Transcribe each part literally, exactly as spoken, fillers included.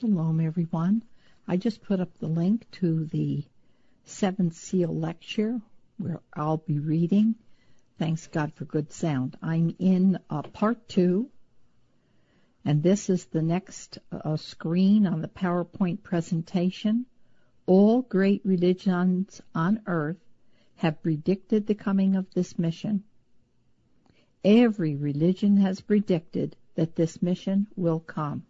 Shalom, everyone. I just put up the link to the Seventh Seal lecture where I'll be reading. Thanks God for good sound. I'm in uh, part two, and this is the next uh, screen on the PowerPoint presentation. All great religions on earth have predicted the coming of this mission. Every religion has predicted that this mission will come.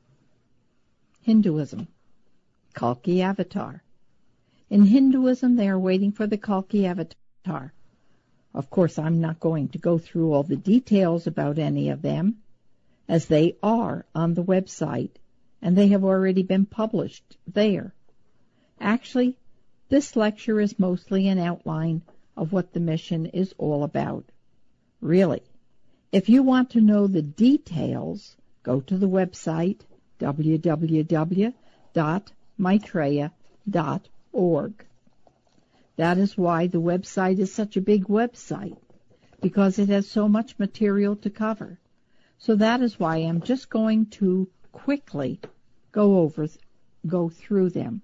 Hinduism, Kalki Avatar. In Hinduism, they are waiting for the Kalki Avatar. Of course, I'm not going to go through all the details about any of them, as they are on the website, and they have already been published there. Actually, this lecture is mostly an outline of what the mission is all about. Really, if you want to know the details, go to the website w w w dot maitreya dot org. That is why the website is such a big website, because it has so much material to cover. So that is why I'm just going to quickly go over, go through them.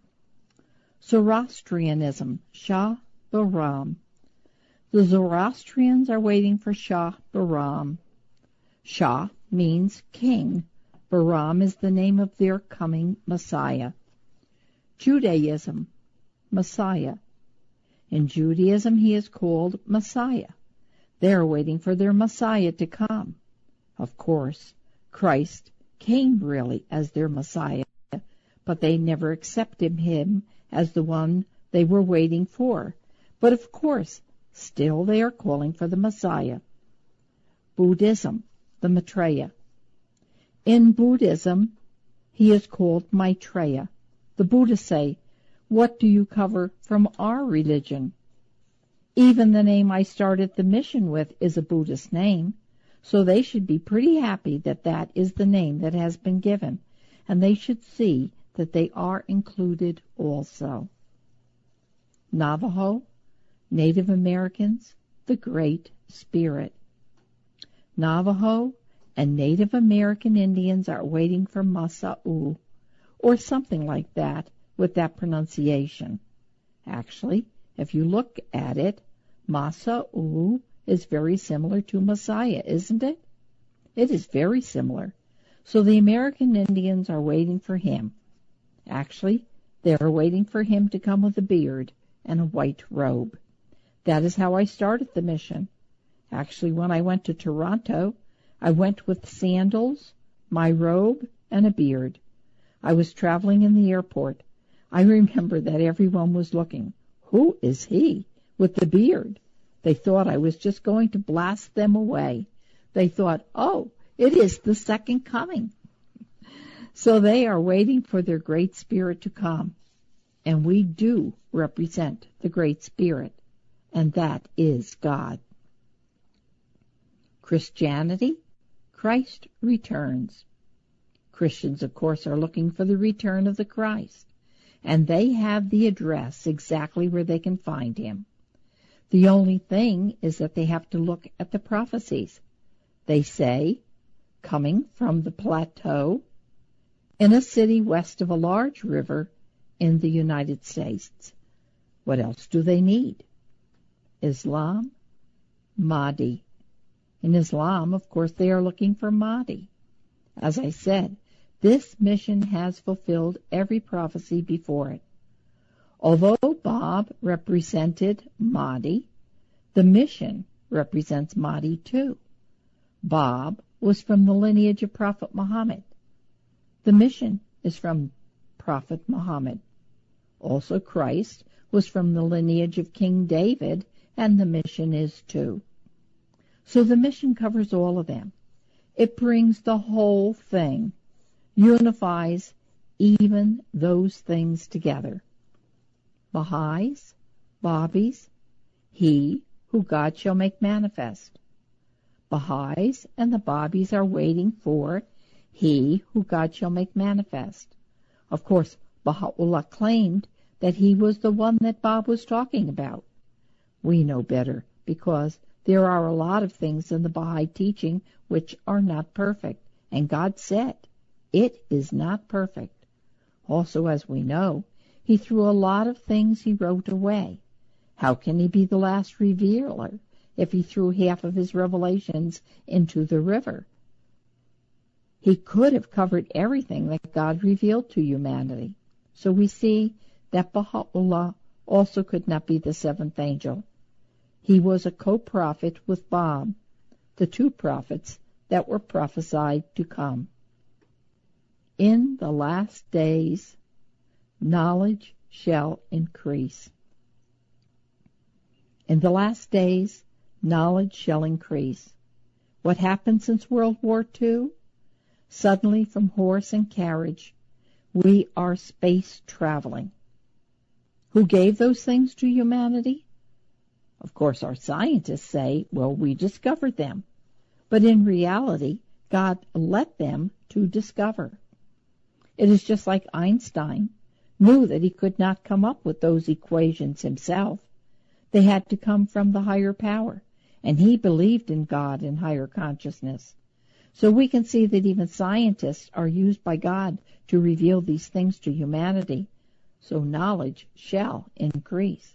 Zoroastrianism, Shah Bahram. The Zoroastrians are waiting for Shah Bahram. Shah means king. Bahram is the name of their coming Messiah. Judaism, Messiah. In Judaism, he is called Messiah. They are waiting for their Messiah to come. Of course, Christ came really as their Messiah, but they never accepted him as the one they were waiting for. But of course, still they are calling for the Messiah. Buddhism, the Maitreya. In Buddhism, he is called Maitreya. The Buddhists say, "What do you cover from our religion?" Even the name I started the mission with is a Buddhist name, so they should be pretty happy that that is the name that has been given, and they should see that they are included also. Navajo, Native Americans, the Great Spirit. Navajo and Native American Indians are waiting for Masa'u, or something like that, with that pronunciation. Actually, if you look at it, Masa'u is very similar to Messiah, isn't it? It is very similar. So the American Indians are waiting for him. Actually, they are waiting for him to come with a beard and a white robe. That is how I started the mission. Actually, when I went to Toronto, I went with sandals, my robe, and a beard. I was traveling in the airport. I remember that everyone was looking. Who is he with the beard? They thought I was just going to blast them away. They thought, oh, it is the second coming. So they are waiting for their Great Spirit to come. And we do represent the Great Spirit, and that is God. Christianity, Christ returns. Christians, of course, are looking for the return of the Christ, and they have the address exactly where they can find him. The only thing is that they have to look at the prophecies. They say, coming from the plateau, in a city west of a large river in the United States. What else do they need? Islam, Mahdi. In Islam, of course, they are looking for Mahdi. As I said, this mission has fulfilled every prophecy before it. Although Bob represented Mahdi, the mission represents Mahdi too. Bob was from the lineage of Prophet Muhammad. The mission is from Prophet Muhammad. Also, Christ was from the lineage of King David, and the mission is too. So the mission covers all of them. It brings the whole thing, unifies even those things together. Baha'is, Babis, he who God shall make manifest. Baha'is and the Babis are waiting for he who God shall make manifest. Of course, Baha'u'llah claimed that he was the one that Bob was talking about. We know better, because there are a lot of things in the Baha'i teaching which are not perfect, and God said it is not perfect. Also, as we know, he threw a lot of things he wrote away. How can he be the last revealer if he threw half of his revelations into the river? He could have covered everything that God revealed to humanity. So we see that Baha'u'llah also could not be the seventh angel. He was a co-prophet with Bab, the two prophets that were prophesied to come. In the last days, knowledge shall increase. In the last days, knowledge shall increase. What happened since World War Two? Suddenly, from horse and carriage, we are space traveling. Who gave those things to humanity? Of course, our scientists say, well, we discovered them. But in reality, God let them to discover. It is just like Einstein knew that he could not come up with those equations himself. They had to come from the higher power, and he believed in God and higher consciousness. So we can see that even scientists are used by God to reveal these things to humanity, so knowledge shall increase.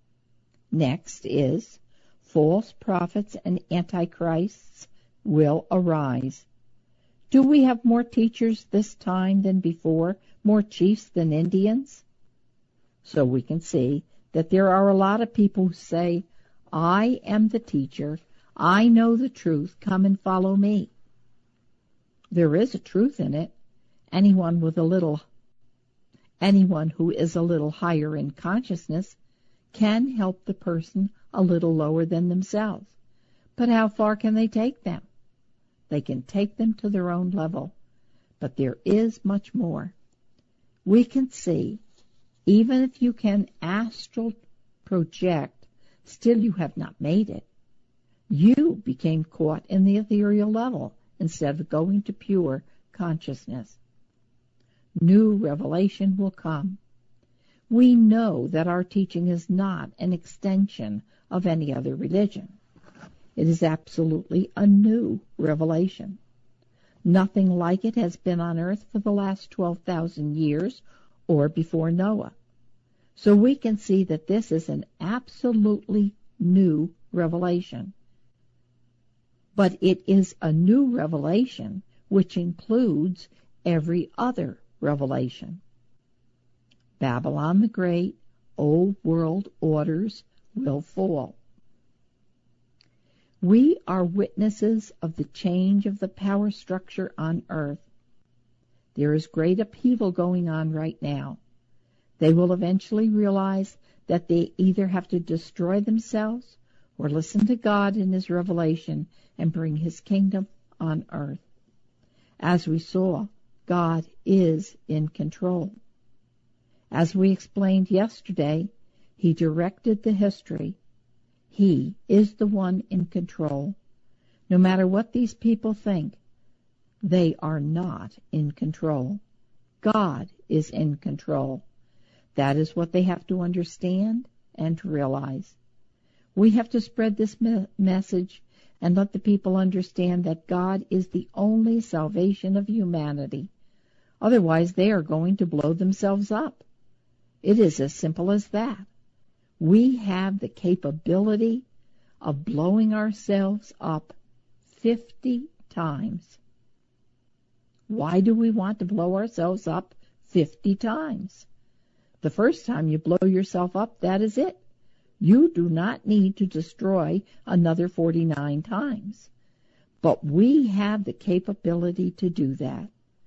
Next is false prophets and antichrists will arise. Do we have more teachers this time than before, more chiefs than Indians? So we can see that there are a lot of people who say, I am the teacher, I know the truth, come and follow me. There is a truth in it. Anyone with a little, anyone who is a little higher in consciousness can help the person a little lower than themselves. But how far can they take them? They can take them to their own level. But there is much more. We can see, even if you can astral project, still you have not made it. You became caught in the ethereal level instead of going to pure consciousness. New revelation will come. We know that our teaching is not an extension of any other religion. It is absolutely a new revelation. Nothing like it has been on earth for the last twelve thousand years or before Noah. So we can see that this is an absolutely new revelation. But it is a new revelation which includes every other revelation. Babylon the Great, old world orders will fall. We are witnesses of the change of the power structure on earth. There is great upheaval going on right now. They will eventually realize that they either have to destroy themselves or listen to God in His revelation and bring His kingdom on earth. As we saw, God is in control. As we explained yesterday, He directed the history. He is the one in control. No matter what these people think, they are not in control. God is in control. That is what they have to understand and to realize. We have to spread this me- message and let the people understand that God is the only salvation of humanity. Otherwise, they are going to blow themselves up. It is as simple as that. We have the capability of blowing ourselves up fifty times. Why do we want to blow ourselves up fifty times? The first time you blow yourself up, that is it. You do not need to destroy another forty-nine times. But we have the capability to do that.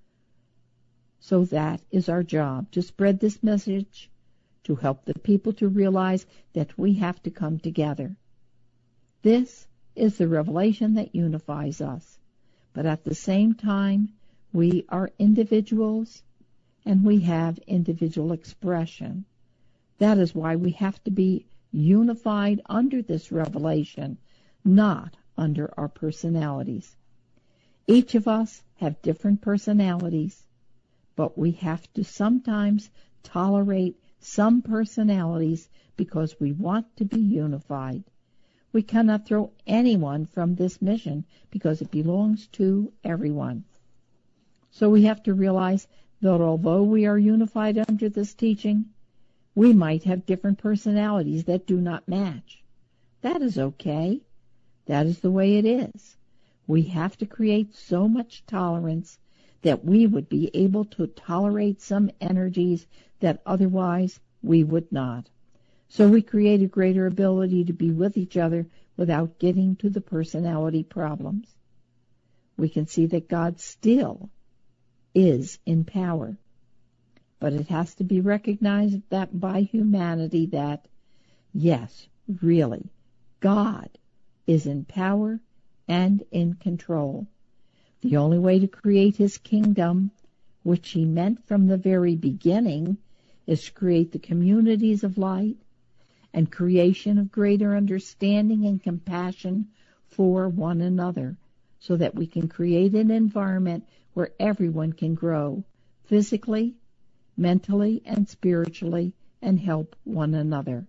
So that is our job, to spread this message, to help the people to realize that we have to come together. This is the revelation that unifies us. But at the same time, we are individuals and we have individual expression. That is why we have to be unified under this revelation, not under our personalities. Each of us have different personalities, but we have to sometimes tolerate some personalities because we want to be unified. We cannot throw anyone from this mission because it belongs to everyone. So we have to realize that although we are unified under this teaching, we might have different personalities that do not match. That is okay. That is the way it is. We have to create so much tolerance that we would be able to tolerate some energies that otherwise we would not. So we create a greater ability to be with each other without getting to the personality problems. We can see that God still is in power. But it has to be recognized that by humanity that, yes, really, God is in power and in control. The only way to create his kingdom, which he meant from the very beginning, is to create the communities of light and creation of greater understanding and compassion for one another, so that we can create an environment where everyone can grow physically, mentally, and spiritually, and help one another.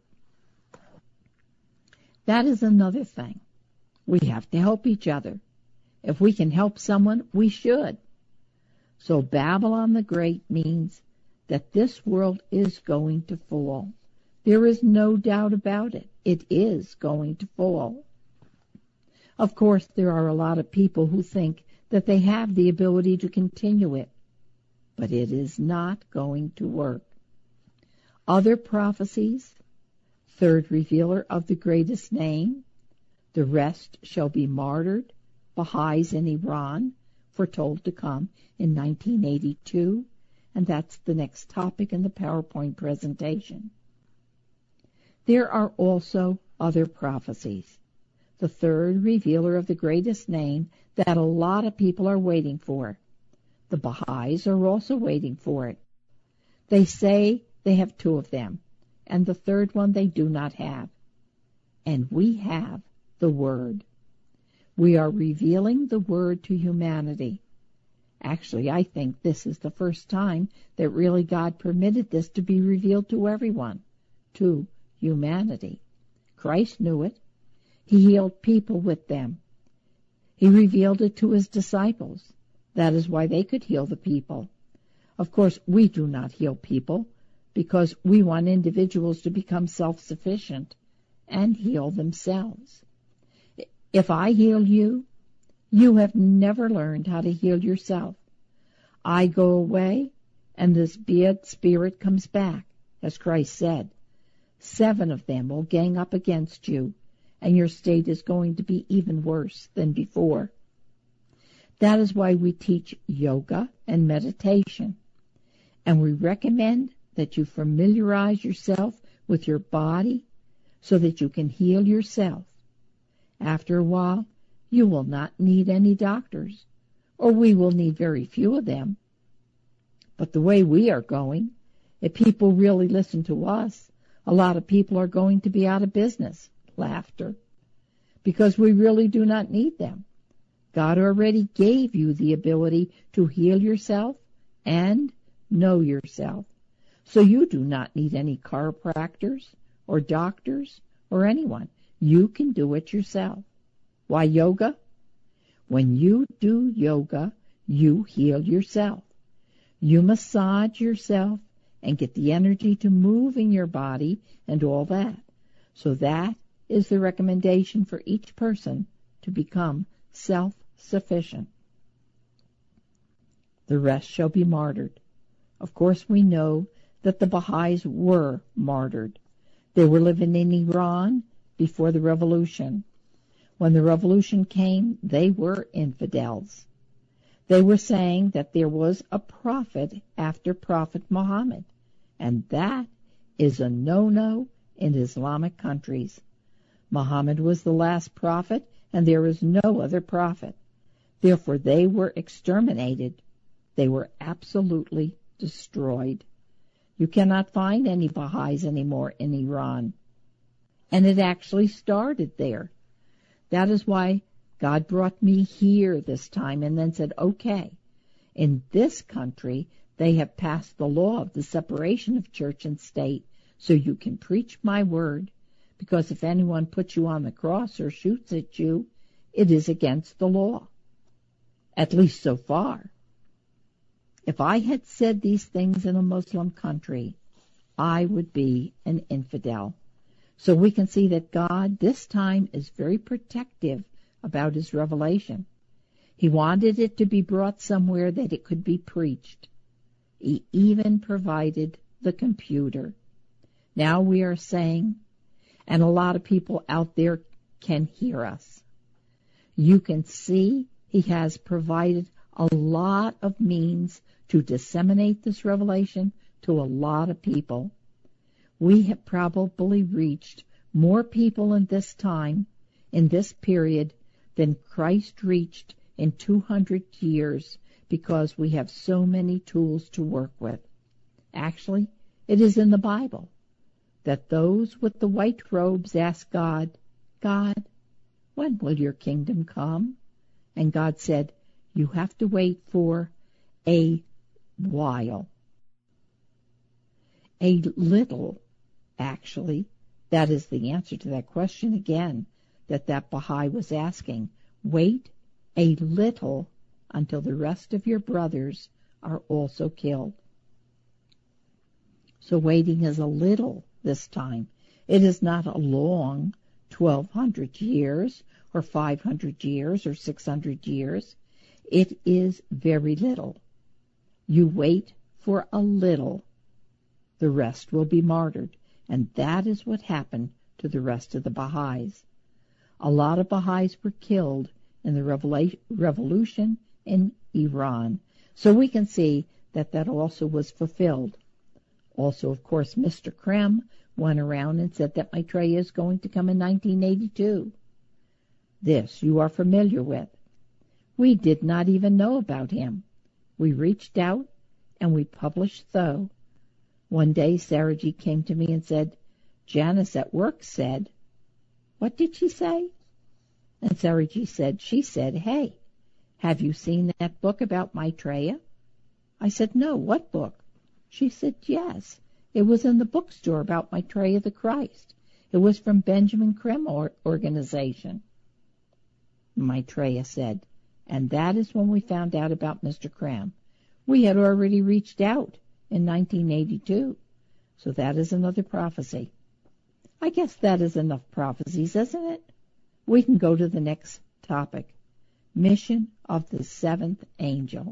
That is another thing. We have to help each other. If we can help someone, we should. So Babylon the Great means that this world is going to fall. There is no doubt about it. It is going to fall. Of course, there are a lot of people who think that they have the ability to continue it, but it is not going to work. Other prophecies, third revealer of the greatest name, the rest shall be martyred, Baha'is in Iran, foretold to come in nineteen eighty-two, and that's the next topic in the PowerPoint presentation. There are also other prophecies. The third revealer of the greatest name that a lot of people are waiting for. The Baha'is are also waiting for it. They say they have two of them, and the third one they do not have. And we have the Word. We are revealing the Word to humanity. Actually, I think this is the first time that really God permitted this to be revealed to everyone, to humanity. Christ knew it. He healed people with them. He revealed it to his disciples. That is why they could heal the people. Of course, we do not heal people because we want individuals to become self-sufficient and heal themselves. If I heal you, you have never learned how to heal yourself. I go away, and this bad spirit comes back, as Christ said. Seven of them will gang up against you, and your state is going to be even worse than before. That is why we teach yoga and meditation, and we recommend that you familiarize yourself with your body so that you can heal yourself. After a while, you will not need any doctors, or we will need very few of them. But the way we are going, if people really listen to us, a lot of people are going to be out of business. Laughter. Because we really do not need them. God already gave you the ability to heal yourself and know yourself. So you do not need any chiropractors or doctors or anyone. You can do it yourself. Why yoga? When you do yoga, you heal yourself. You massage yourself and get the energy to move in your body and all that. So that is the recommendation for each person to become self-sufficient. The rest shall be martyred. Of course, we know that the Baha'is were martyred. They were living in Iran before the revolution. When the revolution came, they were infidels. They were saying that there was a prophet after Prophet Muhammad, and that is a no-no in Islamic countries. Muhammad was the last prophet, and there is no other prophet. Therefore, they were exterminated. They were absolutely destroyed. You cannot find any Baha'is anymore in Iran. And it actually started there. That is why God brought me here this time and then said, okay, in this country they have passed the law of the separation of church and state, so you can preach my word, because if anyone puts you on the cross or shoots at you, it is against the law, at least so far. If I had said these things in a Muslim country, I would be an infidel. So we can see that God this time is very protective about his revelation. He wanted it to be brought somewhere that it could be preached. He even provided the computer. Now we are saying, and a lot of people out there can hear us, you can see he has provided a lot of means to disseminate this revelation to a lot of people. We have probably reached more people in this time, in this period, than Christ reached in two hundred years, because we have so many tools to work with. Actually, it is in the Bible that those with the white robes asked God, God, when will your kingdom come? And God said, you have to wait for a while. A little, actually, that is the answer to that question again that that Baha'i was asking. Wait a little until the rest of your brothers are also killed. So waiting is a little this time. It is not a long twelve hundred years or five hundred years or six hundred years. It is very little. You wait for a little. The rest will be martyred. And that is what happened to the rest of the Baha'is. A lot of Baha'is were killed in the revela- revolution in Iran. So we can see that that also was fulfilled. Also, of course, Mister Krem went around and said that Maitreya is going to come in nineteen eighty-two. This you are familiar with. We did not even know about him. We reached out and we published though. One day Sarah G came to me and said, Janice at work said, what did she say? And Sarah G said, she said, hey, have you seen that book about Maitreya? I said, no, what book? She said, yes, it was in the bookstore about Maitreya the Christ. It was from Benjamin Krem or- organization. Maitreya said, and that is when we found out about Mister Krem. We had already reached out in nineteen eighty-two, so that is another prophecy. I guess that is enough prophecies, isn't it? We can go to the next topic, mission of the seventh angel.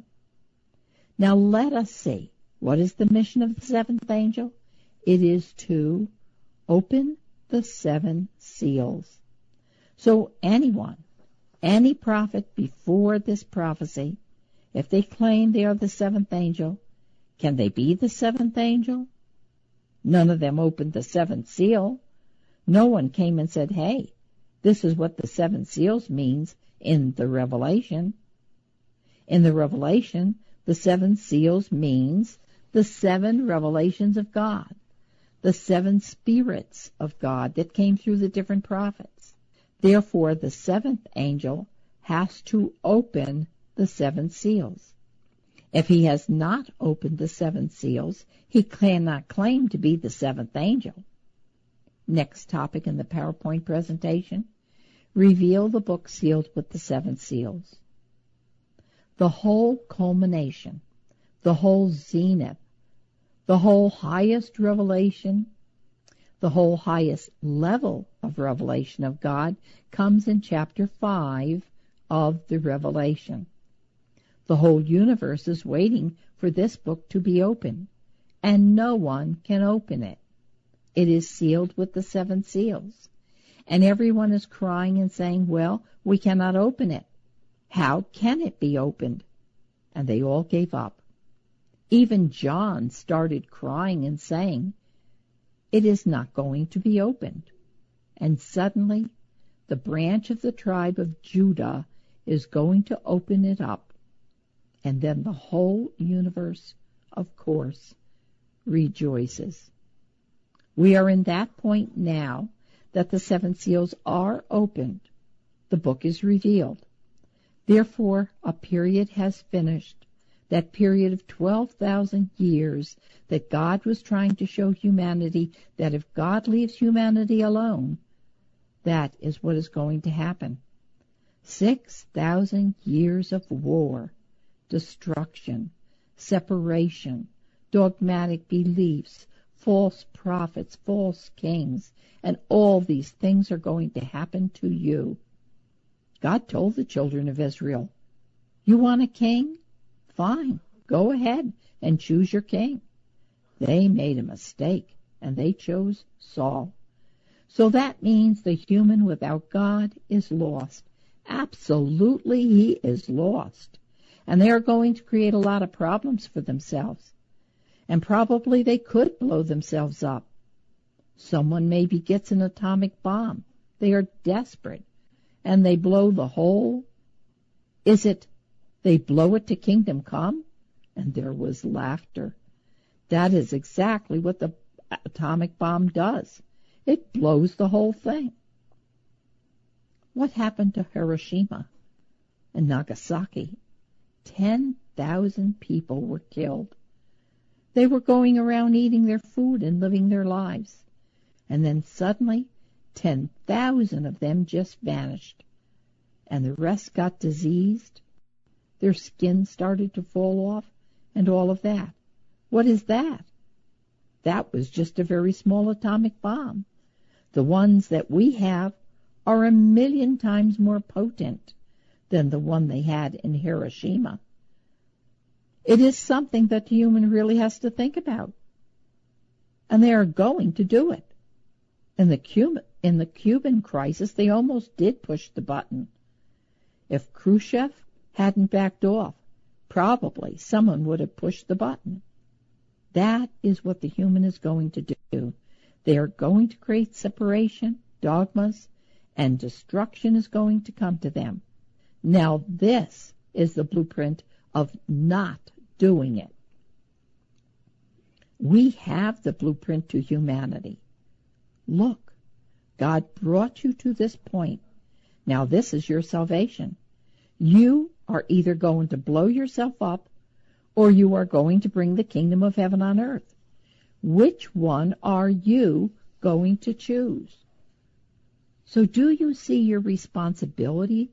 Now let us see, what is the mission of the seventh angel? It is to open the seven seals. So anyone, any prophet before this prophecy, if they claim they are the seventh angel, can they be the seventh angel? None of them opened the seventh seal. No one came and said, hey, this is what the seven seals means in the Revelation. In the Revelation, the seven seals means the seven revelations of God, the seven spirits of God that came through the different prophets. Therefore, the seventh angel has to open the seven seals. If he has not opened the seven seals, he cannot claim to be the seventh angel. Next topic in the PowerPoint presentation, reveal the book sealed with the seven seals. The whole culmination, the whole zenith, the whole highest revelation, the whole highest level of revelation of God comes in chapter five of the Revelation. The whole universe is waiting for this book to be opened, and no one can open it. It is sealed with the seven seals. And everyone is crying and saying, well, we cannot open it. How can it be opened? And they all gave up. Even John started crying and saying, it is not going to be opened. And suddenly, the branch of the tribe of Judah is going to open it up. And then the whole universe, of course, rejoices. We are in that point now that the seven seals are opened. The book is revealed. Therefore, a period has finished, that period of twelve thousand years that God was trying to show humanity that if God leaves humanity alone, that is what is going to happen. Six thousand years of war, destruction, separation, dogmatic beliefs, false prophets, false kings, and all these things are going to happen to you. God told the children of Israel, you want a king? Fine, go ahead and choose your king. They made a mistake, and they chose Saul. So that means the human without God is lost. Absolutely, he is lost. And they are going to create a lot of problems for themselves. And probably they could blow themselves up. Someone maybe gets an atomic bomb. They are desperate. And they blow the whole. Is it they blow it to kingdom come? And there was laughter. That is exactly what the atomic bomb does. It blows the whole thing. What happened to Hiroshima and Nagasaki? Ten thousand people were killed. They were going around eating their food and living their lives. And then suddenly, ten thousand of them just vanished. And the rest got diseased. Their skin started to fall off and all of that. What is that? That was just a very small atomic bomb. The ones that we have are a million times more potent than the one they had in Hiroshima. It is something that the human really has to think about. And they are going to do it. In the Cuban, in the Cuban crisis, they almost did push the button. If Khrushchev hadn't backed off, probably someone would have pushed the button. That is what the human is going to do. They are going to create separation, dogmas, and destruction is going to come to them. Now this is the blueprint of not doing it. We have the blueprint to humanity. Look, God brought you to this point. Now this is your salvation. You are either going to blow yourself up or you are going to bring the kingdom of heaven on earth. Which one are you going to choose? So do you see your responsibility?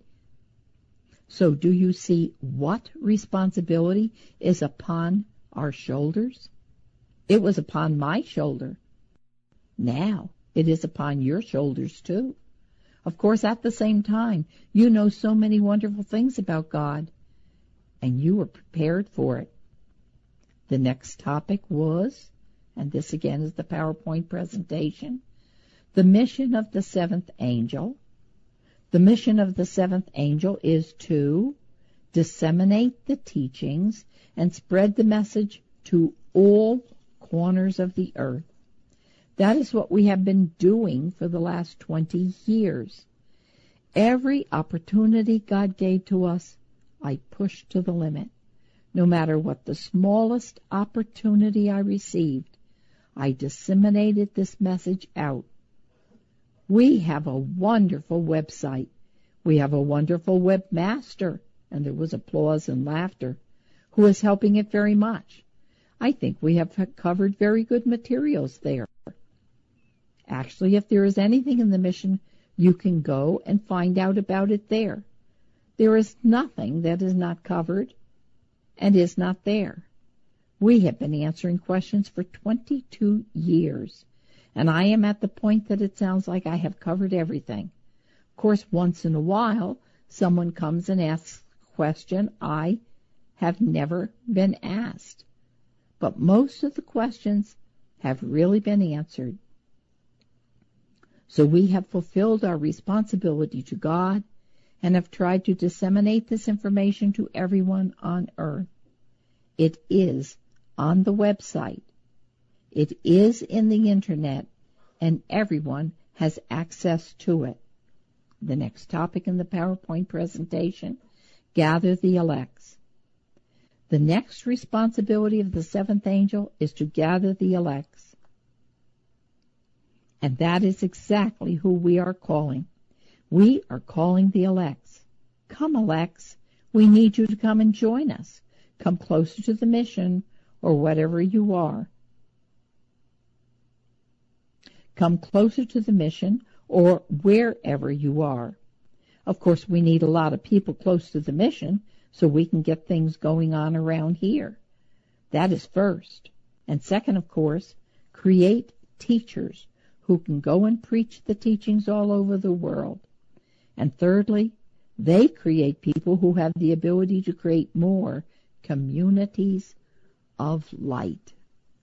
So do you see what responsibility is upon our shoulders? It was upon my shoulder. Now it is upon your shoulders too. Of course, at the same time, you know so many wonderful things about God, and you were prepared for it. The next topic was, and this again is the PowerPoint presentation, the mission of the seventh angel. The mission of the seventh angel is to disseminate the teachings and spread the message to all corners of the earth. That is what we have been doing for the last twenty years. Every opportunity God gave to us, I pushed to the limit. No matter what the smallest opportunity I received, I disseminated this message out. We have a wonderful website. We have a wonderful webmaster, and there was applause and laughter, who is helping it very much. I think we have covered very good materials there. Actually, if there is anything in the mission, you can go and find out about it there. There is nothing that is not covered and is not there. We have been answering questions for twenty-two years, and I am at the point that it sounds like I have covered everything. Of course, once in a while, someone comes and asks a question I have never been asked. But most of the questions have really been answered. So we have fulfilled our responsibility to God and have tried to disseminate this information to everyone on earth. It is on the website. It is in the internet, and everyone has access to it. The next topic in the PowerPoint presentation, gather the elects. The next responsibility of the seventh angel is to gather the elects. And that is exactly who we are calling. We are calling the elects. Come, elects. We need you to come and join us. Come closer to the mission, or whatever you are. Come closer to the mission, or wherever you are. Of course, we need a lot of people close to the mission so we can get things going on around here. That is first. And second, of course, create teachers who can go and preach the teachings all over the world. And thirdly, they create people who have the ability to create more communities of light.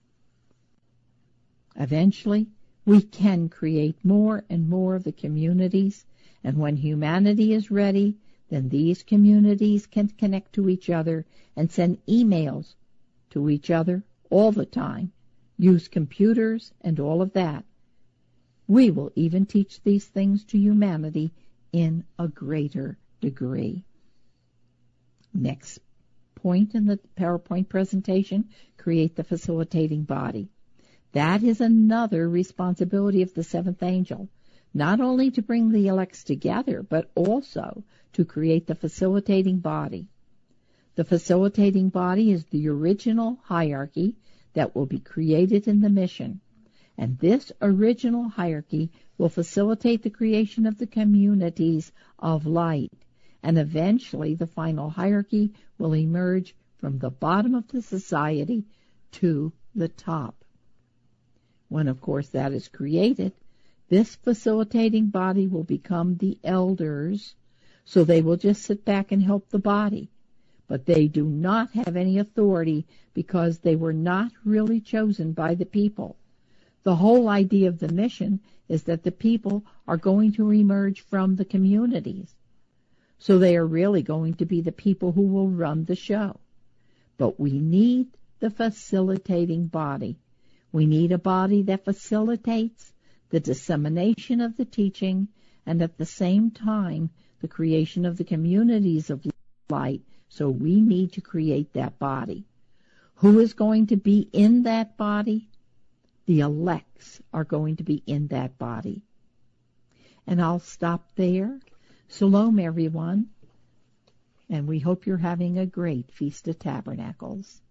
Eventually, we can create more and more of the communities, and when humanity is ready, then these communities can connect to each other and send emails to each other all the time, use computers and all of that. We will even teach these things to humanity in a greater degree. Next point in the PowerPoint presentation, create the facilitating body. That is another responsibility of the seventh angel, not only to bring the elects together, but also to create the facilitating body. The facilitating body is the original hierarchy that will be created in the mission, and this original hierarchy will facilitate the creation of the communities of light, and eventually the final hierarchy will emerge from the bottom of the society to the top. When, of course, that is created, this facilitating body will become the elders, so they will just sit back and help the body. But they do not have any authority because they were not really chosen by the people. The whole idea of the mission is that the people are going to emerge from the communities. So they are really going to be the people who will run the show. But we need the facilitating body. We need a body that facilitates the dissemination of the teaching and at the same time the creation of the communities of light. So we need to create that body. Who is going to be in that body? The elects are going to be in that body. And I'll stop there. Shalom, everyone. And we hope you're having a great Feast of Tabernacles.